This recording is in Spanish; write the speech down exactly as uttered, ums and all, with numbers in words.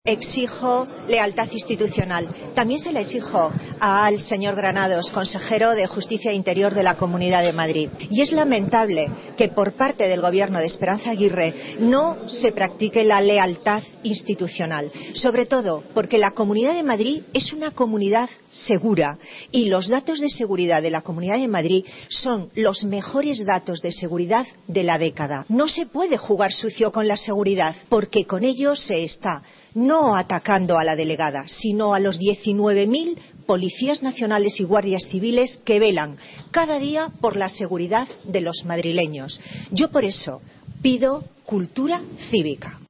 Exijo lealtad institucional. También se la exijo al señor Granados, consejero de Justicia e Interior de la Comunidad de Madrid. Y es lamentable que por parte del gobierno de Esperanza Aguirre no se practique la lealtad institucional. Sobre todo porque la Comunidad de Madrid es una comunidad segura y los datos de seguridad de la Comunidad de Madrid son los mejores datos de seguridad de la década. No se puede jugar sucio con la seguridad porque con ello se está no atacando a la delegada, sino a los diecinueve mil policías nacionales y guardias civiles que velan cada día por la seguridad de los madrileños. Yo por eso pido cultura cívica.